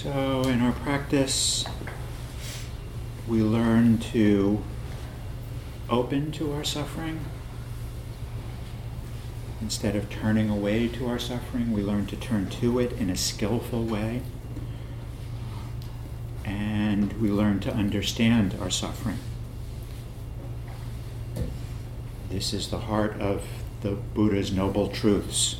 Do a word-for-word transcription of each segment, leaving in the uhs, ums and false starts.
So in our practice, we learn to open to our suffering. Instead of turning away to our suffering, we learn to turn to it in a skillful way. And we learn to understand our suffering. This is the heart of the Buddha's noble truths.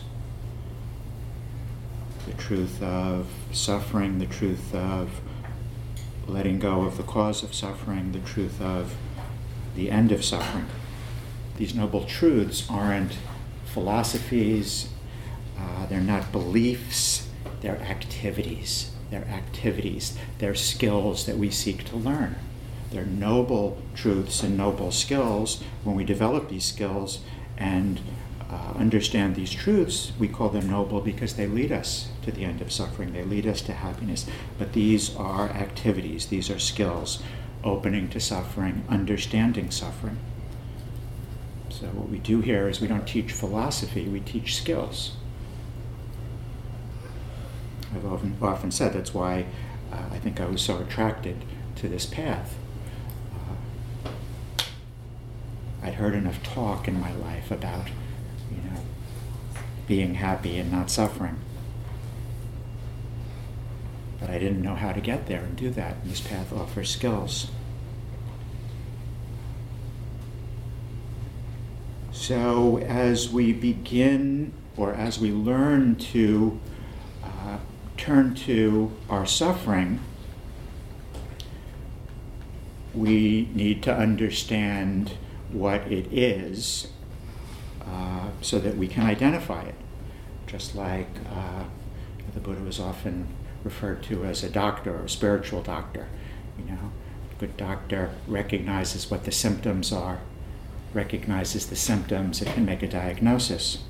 The truth of suffering, the truth of letting go of the cause of suffering, the truth of the end of suffering. These noble truths aren't philosophies, uh, they're not beliefs, they're activities. They're activities, they're skills that we seek to learn. They're noble truths and noble skills. When we develop these skills and uh, understand these truths, we call them noble because they lead us to the end of suffering. They lead us to happiness. But these are activities, these are skills, opening to suffering, understanding suffering. So what we do here is we don't teach philosophy, we teach skills. I've often, often said that's why uh, I think I was so attracted to this path. Uh, I'd heard enough talk in my life about, you know, being happy and not suffering. But I didn't know how to get there and do that. And this path offers skills. So as we begin, or as we learn to uh, turn to our suffering, we need to understand what it is uh, so that we can identify it. Just like uh, the Buddha was often referred to as a doctor or a spiritual doctor. You know, a good doctor recognizes what the symptoms are, recognizes the symptoms, it can make a diagnosis.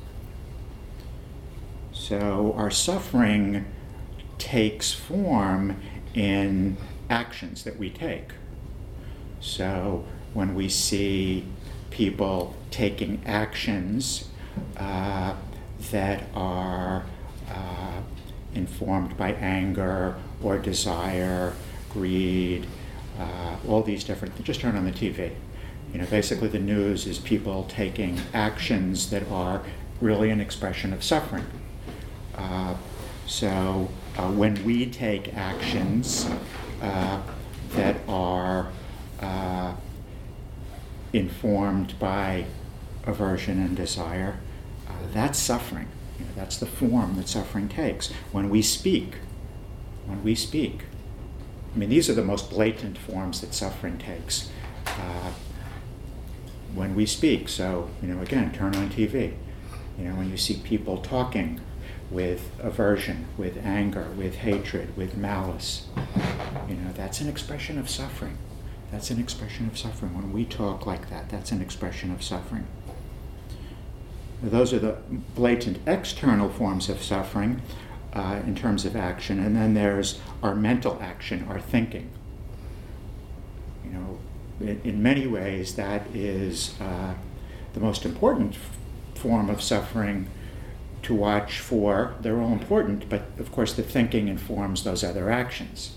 So our suffering takes form in actions that we take. So when we see people taking actions uh, that are uh, informed by anger or desire, greed, uh, all these different things, just turn on the T V. You know, basically the news is people taking actions that are really an expression of suffering. Uh, so uh, when we take actions uh, that are uh, informed by aversion and desire, uh, that's suffering. You know, that's the form that suffering takes. When we speak, when we speak, I mean, these are the most blatant forms that suffering takes. Uh, when we speak, so, you know, again, turn on T V. You know, when you see people talking with aversion, with anger, with hatred, with malice, you know, that's an expression of suffering. That's an expression of suffering. When we talk like that, that's an expression of suffering. Those are the blatant external forms of suffering uh, in terms of action. And then there's our mental action, our thinking. You know, in, in many ways, that is uh, the most important f- form of suffering to watch for. They're all important, but of course the thinking informs those other actions.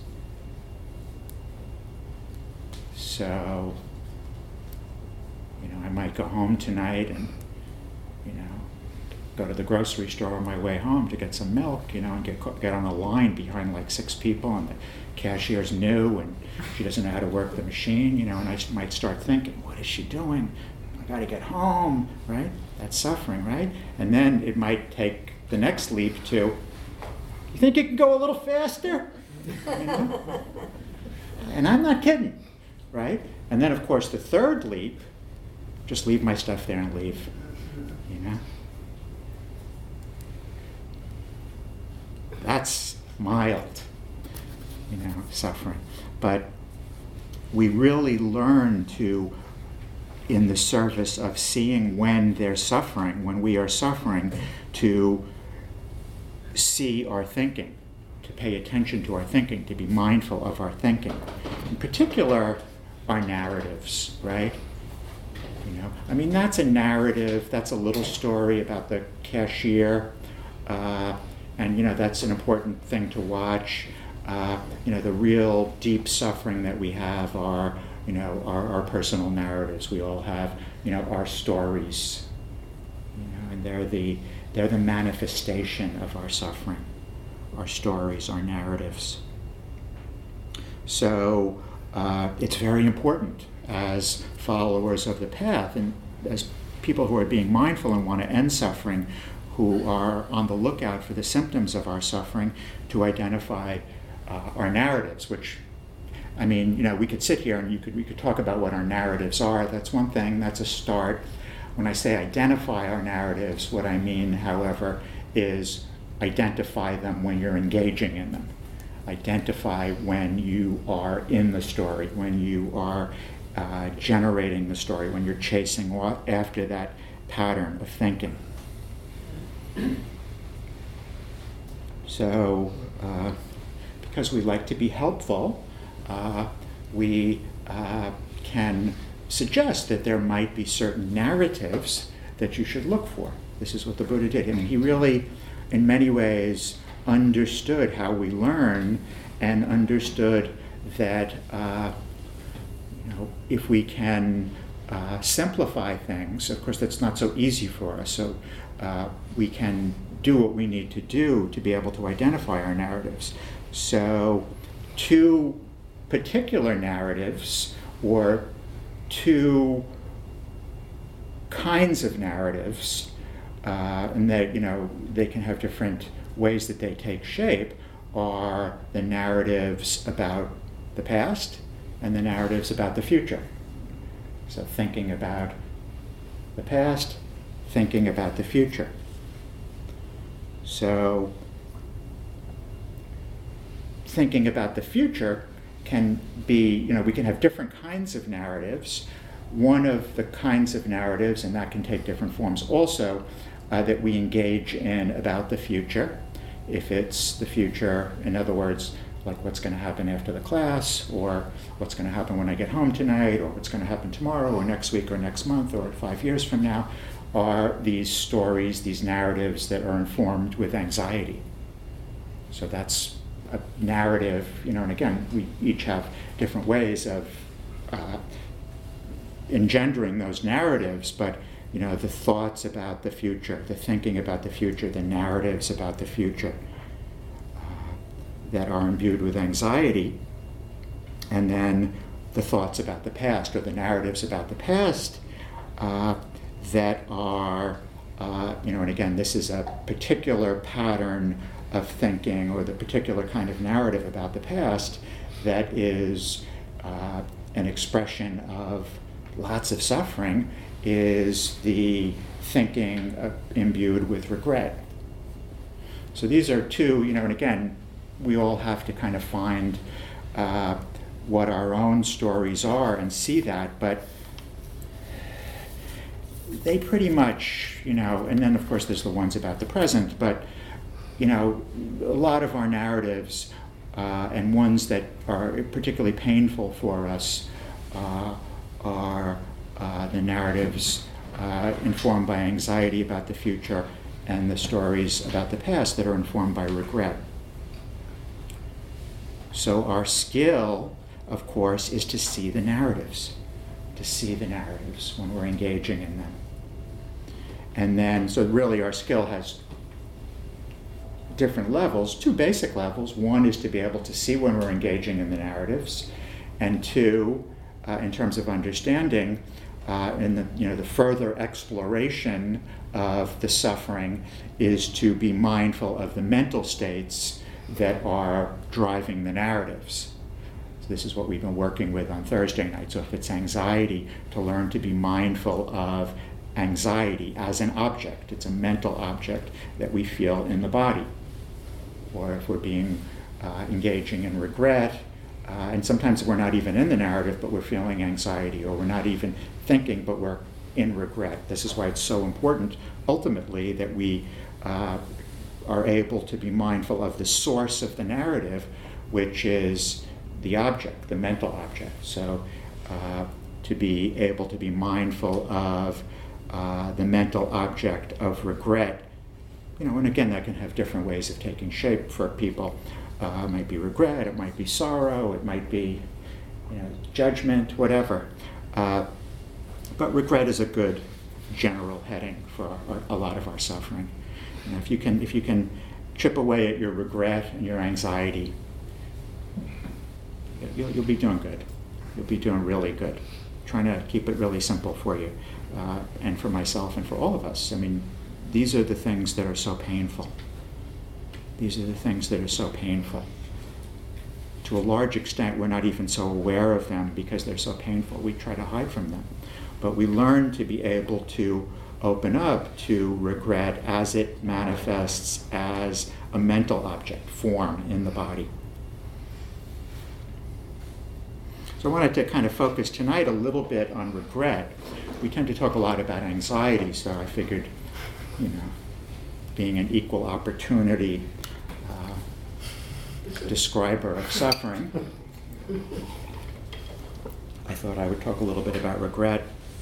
So, you know, I might go home tonight and, you know, go to the grocery store on my way home to get some milk, you know, and get get on a line behind like six people, and the cashier's new and she doesn't know how to work the machine, you know, and I might start thinking, what is she doing? I got to get home, right? That's suffering, right? And then it might take the next leap to, you think you can go a little faster? You know? And I'm not kidding. Right? And then, of course, the third leap, just leave my stuff there and leave, you know? That's mild, you know, suffering. But we really learn to, in the service of seeing when there's suffering, when we are suffering, to see our thinking, to pay attention to our thinking, to be mindful of our thinking. In particular, our narratives, right? You know, I mean, that's a narrative, that's a little story about the cashier, uh, and, you know, that's an important thing to watch. uh, you know, the real deep suffering that we have are, you know, our, our personal narratives. We all have, you know, our stories, you know, and they're the they're the manifestation of our suffering, our stories, our narratives. So uh, it's very important as followers of the path and as people who are being mindful and want to end suffering, who are on the lookout for the symptoms of our suffering, to identify uh, our narratives, which, I mean, you know, we could sit here and you could we could talk about what our narratives are. That's one thing, that's a start. When I say identify our narratives, what I mean, however, is identify them when you're engaging in them. Identify when you are in the story, when you are uh, generating the story, when you're chasing after that pattern of thinking. So, uh, because we like to be helpful, uh, we uh, can suggest that there might be certain narratives that you should look for. This is what the Buddha did. I mean, he really, in many ways, understood how we learn and understood that, uh, you know, if we can uh, simplify things, of course, that's not so easy for us. So uh, we can do what we need to do to be able to identify our narratives. So two particular narratives, or two kinds of narratives, uh, and that, you know, they can have different ways that they take shape, are the narratives about the past and the narratives about the future. So thinking about the past, thinking about the future. So thinking about the future can be, you know, we can have different kinds of narratives. One of the kinds of narratives, and that can take different forms also, uh, that we engage in about the future. If it's the future, in other words, like what's going to happen after the class, or what's going to happen when I get home tonight, or what's going to happen tomorrow, or next week, or next month, or five years from now, are these stories, these narratives that are informed with anxiety. So that's a narrative, you know, and again, we each have different ways of uh, engendering those narratives, but, you know, the thoughts about the future, the thinking about the future, the narratives about the future uh, that are imbued with anxiety, and then the thoughts about the past, or the narratives about the past uh, that are, uh, you know, and again, this is a particular pattern of thinking, or the particular kind of narrative about the past that is uh, an expression of lots of suffering, is the thinking uh, imbued with regret. So these are two, you know, and again, we all have to kind of find uh, what our own stories are and see that, but they pretty much, you know, and then of course there's the ones about the present, but, you know, a lot of our narratives uh, and ones that are particularly painful for us uh, are uh, the narratives uh, informed by anxiety about the future, and the stories about the past that are informed by regret. So our skill, of course, is to see the narratives, to see the narratives when we're engaging in them. And then, so really our skill has different levels, two basic levels. One is to be able to see when we're engaging in the narratives, and two, uh, in terms of understanding, uh, in the, you know, the further exploration of the suffering is to be mindful of the mental states that are driving the narratives. So this is what we've been working with on Thursday night. So if it's anxiety, to learn to be mindful of anxiety as an object. It's a mental object that we feel in the body. Or if we're being uh, engaging in regret, uh, and sometimes we're not even in the narrative, but we're feeling anxiety, or we're not even thinking, but we're in regret. This is why it's so important, ultimately, that we uh, are able to be mindful of the source of the narrative, which is the object, the mental object. So uh, to be able to be mindful of uh, the mental object of regret, you know, and again, that can have different ways of taking shape for people, Uh, it might be regret, it might be sorrow, it might be, you know, judgment, whatever. Uh, but regret is a good general heading for a, a lot of our suffering. You know, if you can, if you can chip away at your regret and your anxiety, you'll, you'll be doing good. You'll be doing really good. Trying to keep it really simple for you, uh, and for myself and for all of us. I mean, these are the things that are so painful. These are the things that are so painful. To a large extent, we're not even so aware of them because they're so painful. We try to hide from them. But we learn to be able to open up to regret as it manifests as a mental object, form in the body. So I wanted to kind of focus tonight a little bit on regret. We tend to talk a lot about anxiety, so I figured, you know, being an equal opportunity uh, describer of suffering, I thought I would talk a little bit about regret.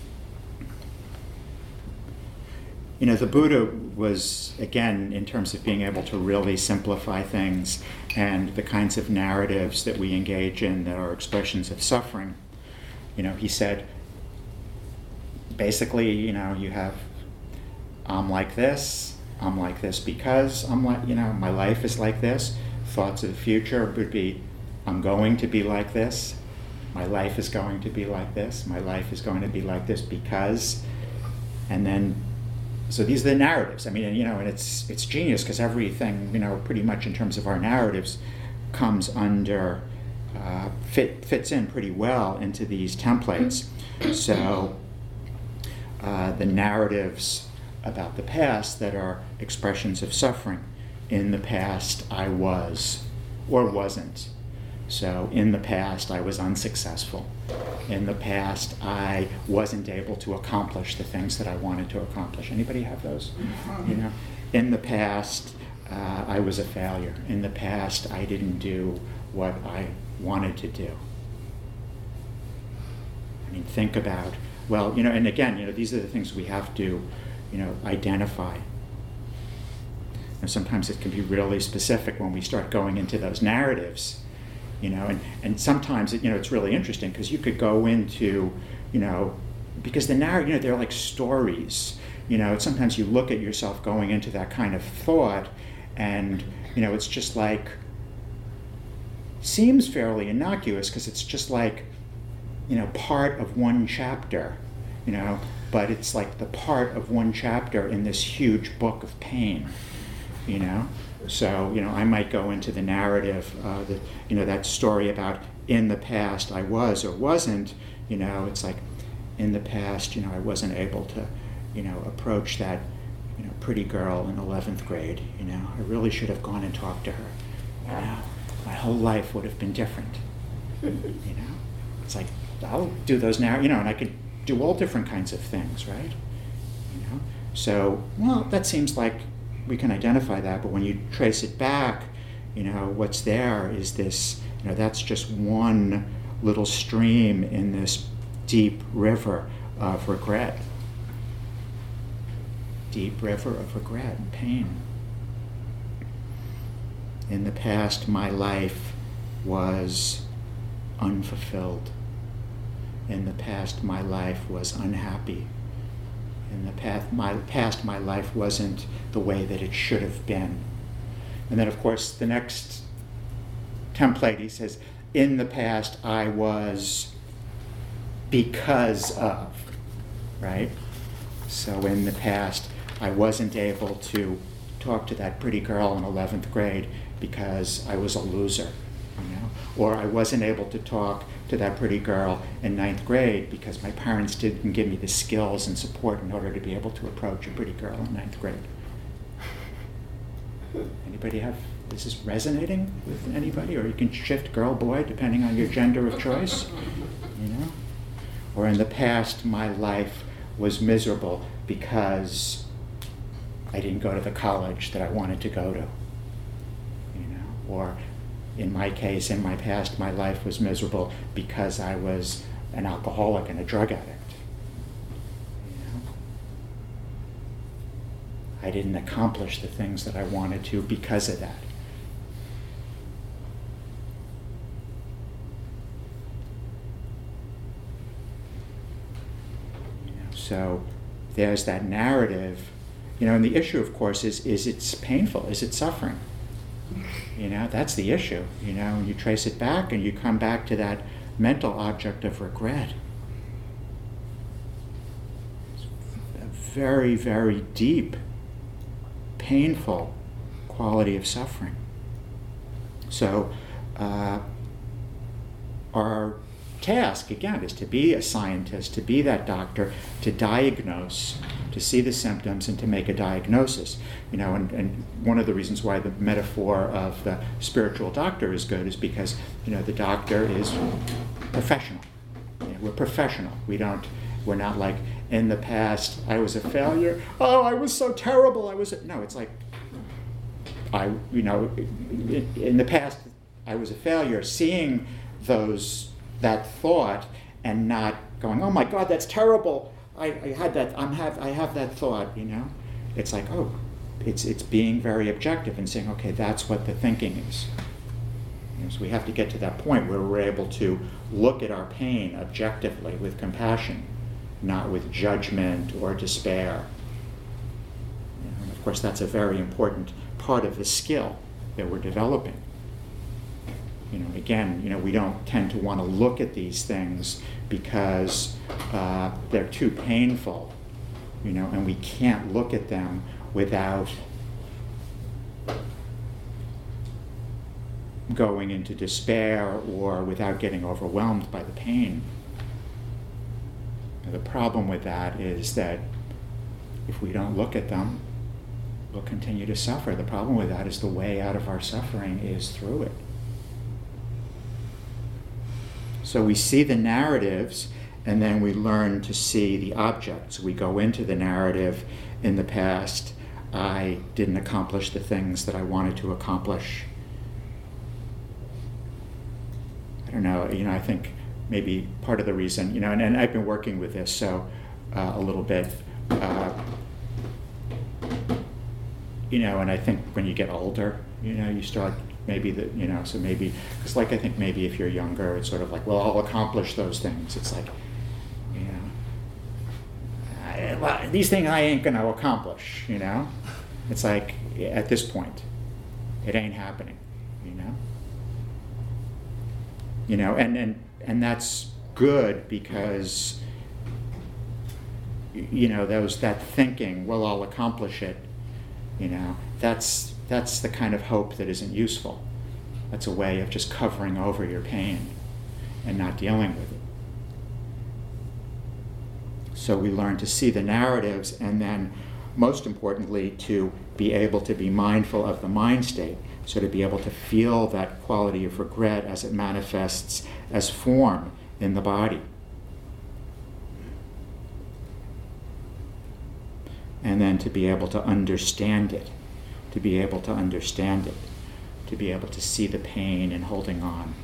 You know, the Buddha was, again, in terms of being able to really simplify things and the kinds of narratives that we engage in that are expressions of suffering, you know, he said, basically, you know, you have, I'm like this, I'm like this because I'm like, you know, my life is like this. Thoughts of the future would be, I'm going to be like this. My life is going to be like this. My life is going to be like this because, and then, so these are the narratives. I mean, you know, and it's it's genius because everything, you know, pretty much in terms of our narratives, comes under, uh, fit fits in pretty well into these templates. So uh, the narratives about the past that are expressions of suffering. In the past, I was or wasn't. So in the past, I was unsuccessful. In the past, I wasn't able to accomplish the things that I wanted to accomplish. Anybody have those? You know, in the past, uh, I was a failure. In the past, I didn't do what I wanted to do. I mean, think about, well, you know, and again, you know, these are the things we have to, you know, identify. And sometimes it can be really specific when we start going into those narratives. You know, and, and sometimes, it, you know, it's really interesting because you could go into, you know, because the narrative, you know, they're like stories. You know, sometimes you look at yourself going into that kind of thought and, you know, it's just like, seems fairly innocuous because it's just like, you know, part of one chapter, you know, but it's like the part of one chapter in this huge book of pain, you know. So, you know, I might go into the narrative, uh, that, you know, that story about in the past I was or wasn't, you know, it's like in the past, you know, I wasn't able to, you know, approach that, you know, pretty girl in eleventh grade, you know, I really should have gone and talked to her, you know, my whole life would have been different, you know. It's like, I'll do those now, you know, and I could do all different kinds of things, right? You know, so, well, that seems like we can identify that, but when you trace it back, you know, what's there is this, you know, that's just one little stream in this deep river of regret. Deep river of regret and pain. In the past, my life was unfulfilled. In the past, my life was unhappy. In the past my, past, my life wasn't the way that it should have been. And then, of course, the next template, he says, in the past, I was because of, right? So in the past, I wasn't able to talk to that pretty girl in eleventh grade because I was a loser, you know? Or I wasn't able to talk to that pretty girl in ninth grade because my parents didn't give me the skills and support in order to be able to approach a pretty girl in ninth grade. Anybody have, is this resonating with anybody? Or you can shift girl, boy, depending on your gender of choice, you know? Or in the past, my life was miserable because I didn't go to the college that I wanted to go to, you know? Or in my case, in my past, my life was miserable because I was an alcoholic and a drug addict. You know? I didn't accomplish the things that I wanted to because of that. So there's that narrative, you know, and the issue, of course, is, is it's painful, is it suffering? You know, that's the issue, you know, and you trace it back and you come back to that mental object of regret. It's a very, very deep, painful quality of suffering. So uh, our task, again, is to be a scientist, to be that doctor, to diagnose, to see the symptoms and to make a diagnosis. You know, and, and one of the reasons why the metaphor of the spiritual doctor is good is because, you know, the doctor is professional. You know, we're professional. We don't, we're not like, in the past, I was a failure. Oh, I was so terrible. I was, a, no, it's like, I, you know, in the past, I was a failure. Seeing those, that thought and not going, oh my God, that's terrible. I, I had that, I'm have, I have that thought, you know. It's like, oh, it's it's being very objective and saying, okay, that's what the thinking is. You know, so we have to get to that point where we're able to look at our pain objectively with compassion, not with judgment or despair. You know, and of course, that's a very important part of the skill that we're developing. You know, again, you know, we don't tend to want to look at these things because uh, they're too painful, you know, and we can't look at them without going into despair or without getting overwhelmed by the pain. And the problem with that is that if we don't look at them, we'll continue to suffer. The problem with that is the way out of our suffering is through it. So we see the narratives, and then we learn to see the objects. We go into the narrative. In the past, I didn't accomplish the things that I wanted to accomplish. I don't know, you know, I think maybe part of the reason, you know, and, and I've been working with this so uh, a little bit, uh, you know, and I think when you get older, you know, you start maybe that, you know, so maybe, it's like I think maybe if you're younger, it's sort of like, well, I'll accomplish those things. It's like, you know, I, well, these things I ain't going to accomplish, you know? It's like, at this point, it ain't happening, you know? You know, and, and, and that's good because, you know, there was that thinking, well, I'll accomplish it, you know, that's, That's the kind of hope that isn't useful. That's a way of just covering over your pain and not dealing with it. So we learn to see the narratives and then, most importantly, to be able to be mindful of the mind state. So to be able to feel that quality of regret as it manifests as form in the body. And then to be able to understand it. To be able to understand it, to be able to see the pain and holding on.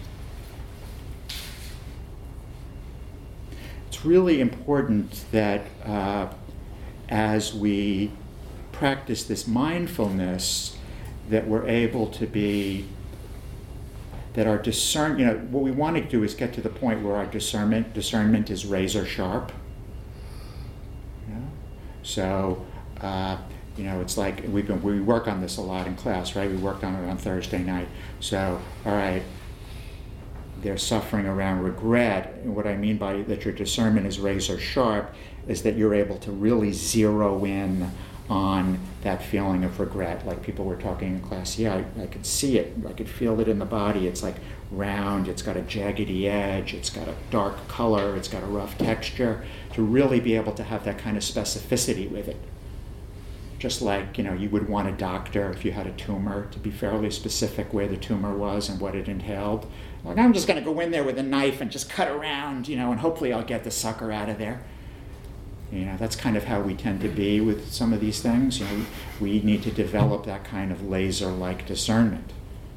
It's really important that uh, as we practice this mindfulness, that we're able to be, that our discern, you know, what we want to do is get to the point where our discernment, discernment is razor sharp. You know? So, uh, You know, it's like we've been, we work on this a lot in class, right? We worked on it on Thursday night. So, all right, they're suffering around regret. And what I mean by that your discernment is razor sharp is that you're able to really zero in on that feeling of regret. Like people were talking in class, yeah, I, I could see it. I could feel it in the body. It's like round, it's got a jaggedy edge, it's got a dark color, it's got a rough texture. To really be able to have that kind of specificity with it. Just like, you know, you would want a doctor, if you had a tumor, to be fairly specific where the tumor was and what it entailed. Like, I'm just going to go in there with a knife and just cut around, you know, and hopefully I'll get the sucker out of there. You know, that's kind of how we tend to be with some of these things. You know, we need to develop that kind of laser-like discernment.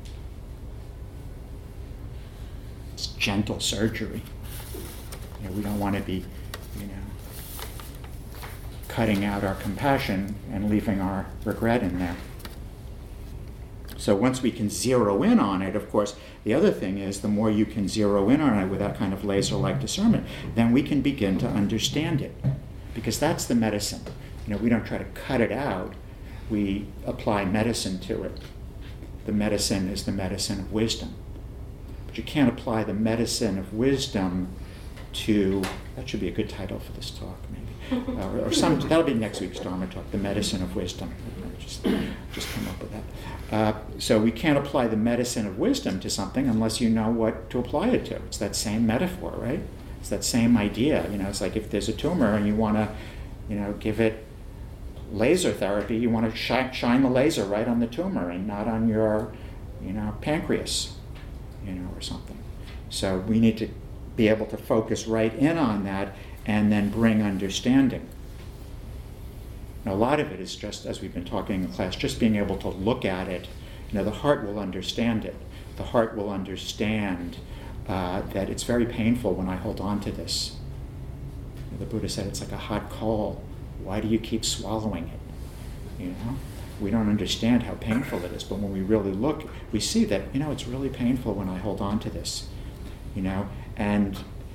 It's gentle surgery. You know, we don't want to be, you know, cutting out our compassion and leaving our regret in there. So once we can zero in on it, of course, the other thing is the more you can zero in on it with that kind of laser-like discernment, then we can begin to understand it. because that's the medicine. You know, we don't try to cut it out. We apply medicine to it. The medicine is the medicine of wisdom. But you can't apply the medicine of wisdom to, that should be a good title for this talk, maybe. Uh, or, or some, that'll be next week's Dharma talk, the medicine of wisdom. Just, just come up with that. Uh, so we can't apply the medicine of wisdom to something unless you know what to apply it to. It's that same metaphor, right? It's that same idea. You know, it's like if there's a tumor and you want to, you know, give it laser therapy, you want to shine, shine the laser right on the tumor and not on your, you know, pancreas, you know, or something. So we need to be able to focus right in on that and then bring understanding. Now, a lot of it is just, as we've been talking in class, just being able to look at it. You know, the heart will understand it. The heart will understand uh, that it's very painful when I hold on to this. You know, the Buddha said it's like a hot coal. Why do you keep swallowing it? You know, we don't understand how painful it is, but when we really look, we see that, you know, it's really painful when I hold on to this. You know, and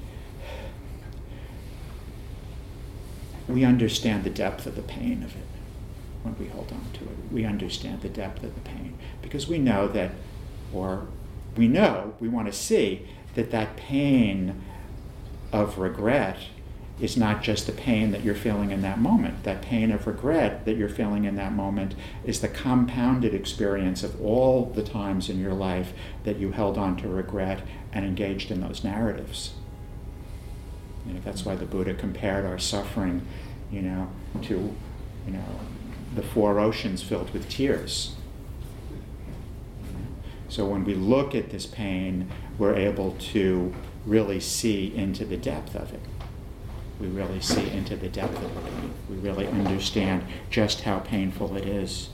we understand the depth of the pain of it when we hold on to it. We understand the depth of the pain because we know that, or we know, we want to see that that pain of regret is not just the pain that you're feeling in that moment. That pain of regret that you're feeling in that moment is the compounded experience of all the times in your life that you held on to regret and engaged in those narratives. You know, that's why the Buddha compared our suffering, you know, to, you know, the four oceans filled with tears. So when we look at this pain, we're able to really see into the depth of it. We really see into the depth of the pain. We really understand just how painful it is.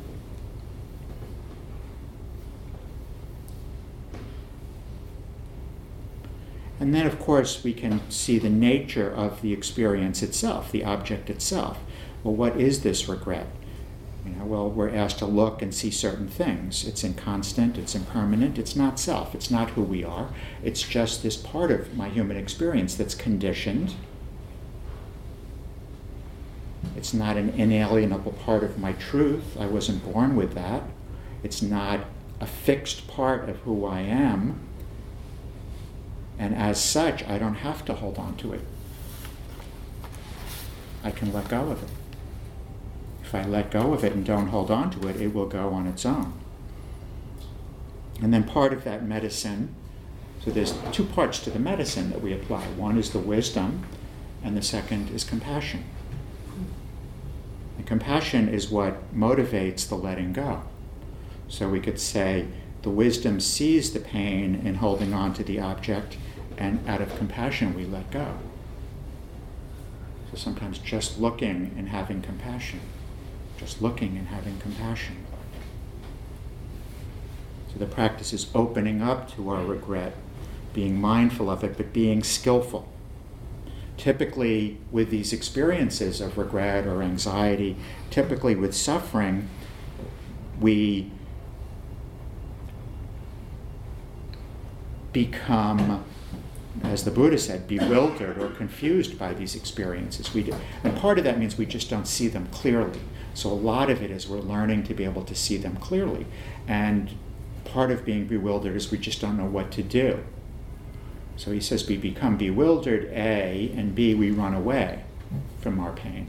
And then, of course, we can see the nature of the experience itself, the object itself. Well, what is this regret? You know, well, we're asked to look and see certain things. It's inconstant, it's impermanent, it's not self, it's not who we are. It's just this part of my human experience that's conditioned. It's not an inalienable part of my truth. I wasn't born with that. It's not a fixed part of who I am. And as such, I don't have to hold on to it. I can let go of it. If I let go of it and don't hold on to it, it will go on its own. And then part of that medicine, so there's two parts to the medicine that we apply. One is the wisdom, and the second is compassion. And compassion is what motivates the letting go. So we could say the wisdom sees the pain in holding on to the object, and out of compassion we let go. So sometimes just looking and having compassion. Just looking and having compassion. So the practice is opening up to our regret, being mindful of it, but being skillful. Typically with these experiences of regret or anxiety, typically with suffering, we become, as the Buddha said, bewildered or confused by these experiences. We do. And part of that means we just don't see them clearly. So a lot of it is we're learning to be able to see them clearly. And part of being bewildered is we just don't know what to do. So he says we become bewildered, A, and B, we run away from our pain.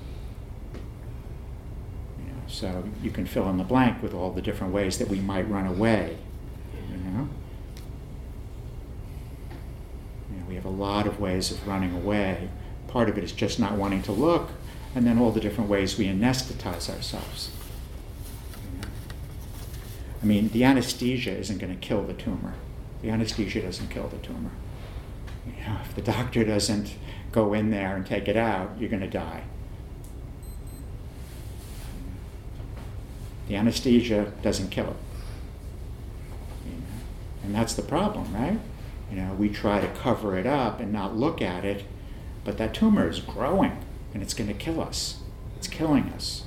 You know, so you can fill in the blank with all the different ways that we might run away. You know? You know, we have a lot of ways of running away. Part of it is just not wanting to look, and then all the different ways we anesthetize ourselves. You know? I mean, the anesthesia isn't going to kill the tumor. The anesthesia doesn't kill the tumor. You know, if the doctor doesn't go in there and take it out, you're going to die. The anesthesia doesn't kill it. You know? And that's the problem, right? You know, we try to cover it up and not look at it, but that tumor is growing and it's going to kill us. It's killing us.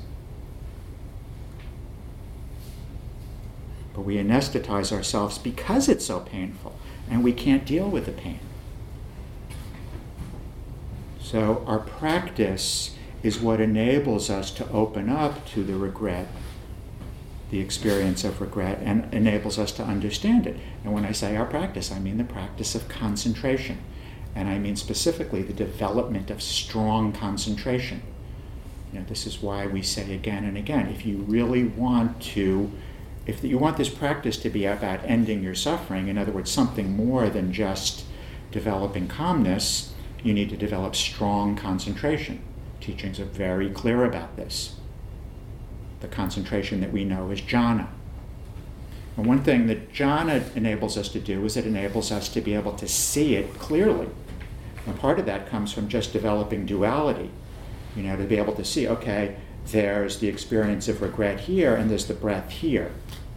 But we anesthetize ourselves because it's so painful, and we can't deal with the pain. So our practice is what enables us to open up to the regret, the experience of regret, and enables us to understand it. And when I say our practice, I mean the practice of concentration. And I mean specifically the development of strong concentration. You know, this is why we say again and again, if you really want to, if you want this practice to be about ending your suffering, in other words, something more than just developing calmness, you need to develop strong concentration. Teachings are very clear about this. The concentration that we know is jhana. And one thing that jhana enables us to do is it enables us to be able to see it clearly. And part of that comes from just developing duality. You know, to be able to see, okay, there's the experience of regret here and there's the breath here.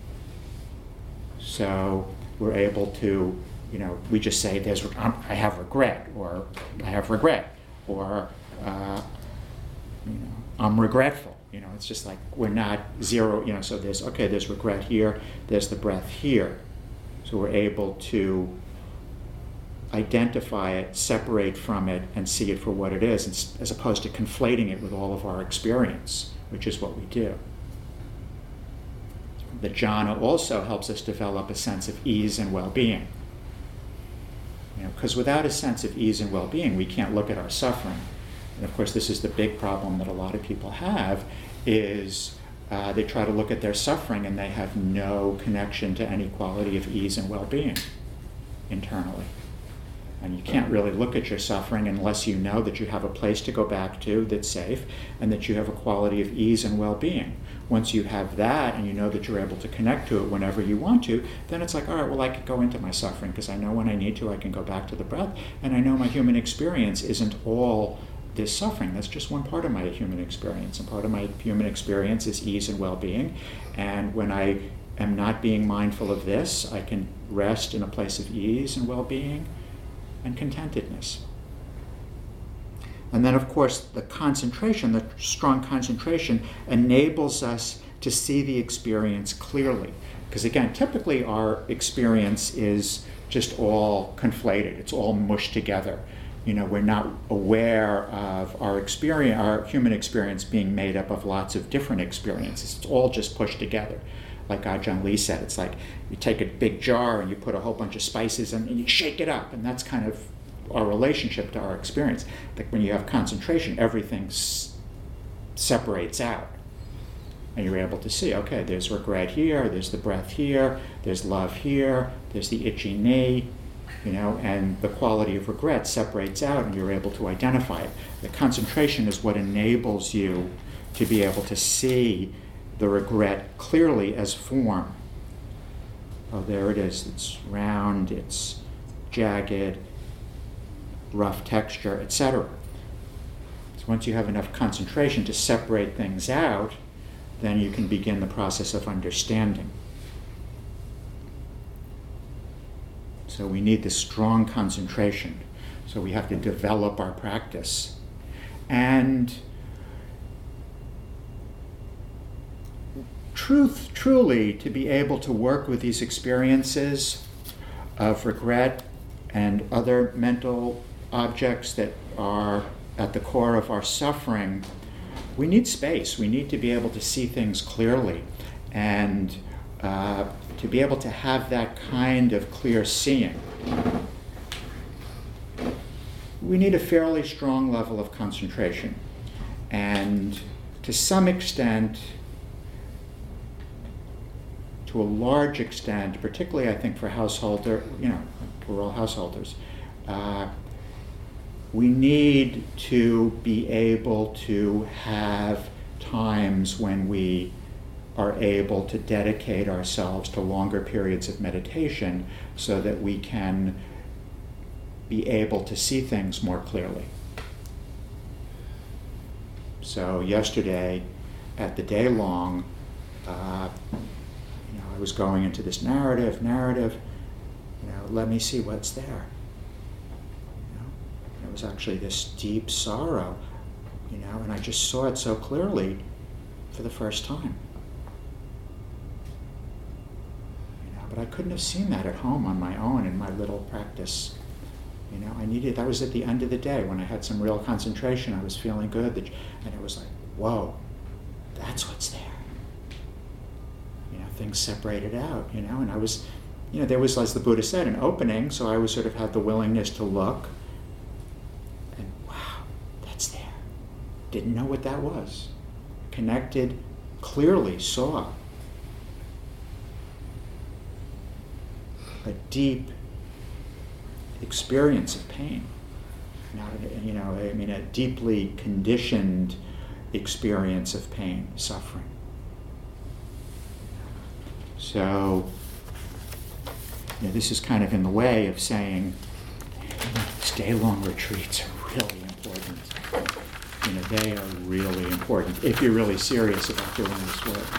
So we're able to, you know, we just say, "There's, I have regret," or "I have regret," or uh, you know, "I'm regretful." You know, it's just like we're not zero. You know, so there's okay, there's regret here, there's the breath here. So we're able to identify it, separate from it, and see it for what it is, as opposed to conflating it with all of our experience, which is what we do. The jhana also helps us develop a sense of ease and well-being. You know, because without a sense of ease and well-being, we can't look at our suffering. And of course, this is the big problem that a lot of people have, is uh, they try to look at their suffering and they have no connection to any quality of ease and well-being internally. And you can't really look at your suffering unless you know that you have a place to go back to that's safe and that you have a quality of ease and well-being. Once you have that and you know that you're able to connect to it whenever you want to, then it's like, all right, well, I can go into my suffering because I know when I need to, I can go back to the breath, and I know my human experience isn't all this suffering. That's just one part of my human experience, and part of my human experience is ease and well-being. And when I am not being mindful of this, I can rest in a place of ease and well-being and contentedness. And then, of course, the concentration, the strong concentration, enables us to see the experience clearly. Because again, typically our experience is just all conflated. It's all mushed together. You know, we're not aware of our experience, our human experience being made up of lots of different experiences. It's all just pushed together. Like Ajahn Lee said, it's like you take a big jar and you put a whole bunch of spices in and you shake it up, and that's kind of our relationship to our experience. Like when you have concentration, everything s- separates out. And you're able to see, okay, there's regret here, there's the breath here, there's love here, there's the itchy knee, you know, and the quality of regret separates out and you're able to identify it. The concentration is what enables you to be able to see the regret clearly as form. Oh, there it is. It's round, it's jagged, rough texture, et cetera. So once you have enough concentration to separate things out, then you can begin the process of understanding. So we need this strong concentration. So we have to develop our practice. And truth, truly, to be able to work with these experiences of regret and other mental objects that are at the core of our suffering, we need space. We need to be able to see things clearly. And uh, to be able to have that kind of clear seeing, we need a fairly strong level of concentration. And to some extent, to a large extent, particularly I think for householder, you know, rural householders, uh, we need to be able to have times when we are able to dedicate ourselves to longer periods of meditation so that we can be able to see things more clearly. So yesterday at the day long, uh, you know, I was going into this narrative, narrative, you know, let me see what's there. You know, it was actually this deep sorrow, you know, and I just saw it so clearly for the first time. But I couldn't have seen that at home on my own in my little practice, You know, I needed, that was at the end of the day when I had some real concentration. I was feeling good, and it was like, whoa, that's what's there. You know, things separated out, you know, and I was, you know, there was, as the Buddha said, an opening, so I was sort of had the willingness to look, and wow, that's there. Didn't know what that was. Connected, clearly saw a deep experience of pain. Not, you know, I mean, a deeply conditioned experience of pain, suffering. So, you know, this is kind of in the way of saying, these day-long retreats are really important. You know, they are really important if you're really serious about doing this work.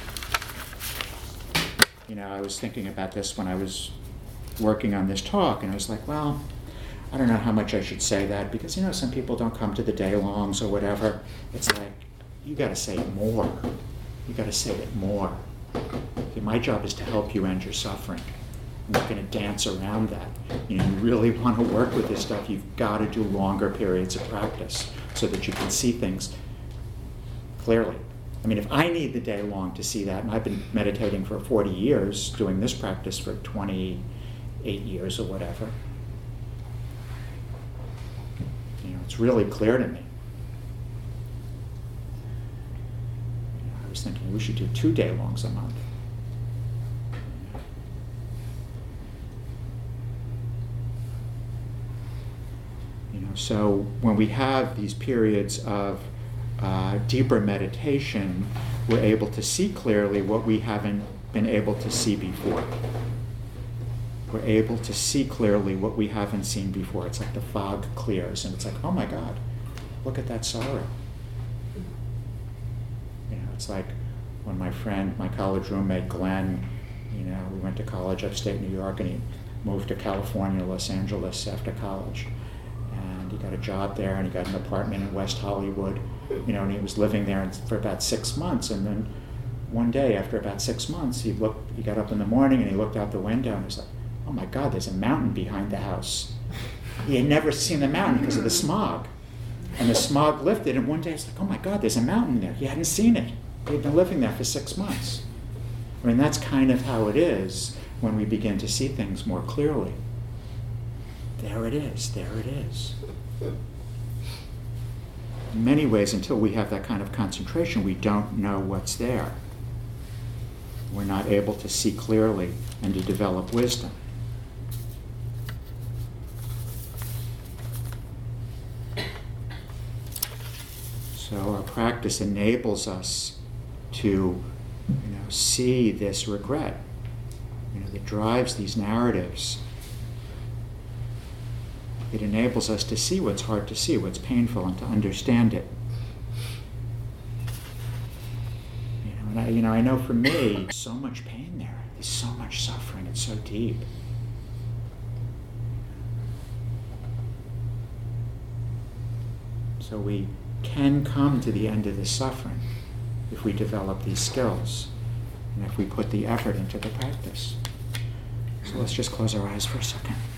You know, I was thinking about this when I was working on this talk, and I was like, well, I don't know how much I should say that, because, you know, some people don't come to the day-longs or whatever. It's like, you got to say it more. You got to say it more. Okay, my job is to help you end your suffering. I'm not going to dance around that. You know, you really want to work with this stuff, you've got to do longer periods of practice so that you can see things clearly. I mean, if I need the day long to see that, and I've been meditating for forty years, doing this practice for twenty-eight years or whatever, you know, it's really clear to me. You know, I was thinking we should do two day longs a month. You know, so when we have these periods of uh, deeper meditation, we're able to see clearly what we haven't been able to see before. We're able to see clearly what we haven't seen before. It's like the fog clears, and it's like, oh my God, look at that sorrow. You know, it's like when my friend, my college roommate Glenn, you know, we went to college upstate New York, and he moved to California, Los Angeles after college. And he got a job there, and he got an apartment in West Hollywood, you know, and he was living there for about six months. And then one day, after about six months, he looked, he got up in the morning and he looked out the window and he was like, oh my God, there's a mountain behind the house. He had never seen the mountain because of the smog. And the smog lifted, and one day it's like, oh my God, there's a mountain there. He hadn't seen it. He had been living there for six months. I mean, that's kind of how it is when we begin to see things more clearly. There it is, there it is. In many ways, until we have that kind of concentration, we don't know what's there. We're not able to see clearly and to develop wisdom. So our practice enables us to, you know, see this regret, you know, that drives these narratives. It enables us to see what's hard to see, what's painful, and to understand it. You know, and I, you know, I know for me, so much pain there. There's so much suffering. It's so deep. So we can come to the end of this suffering if we develop these skills and if we put the effort into the practice. So let's just close our eyes for a second.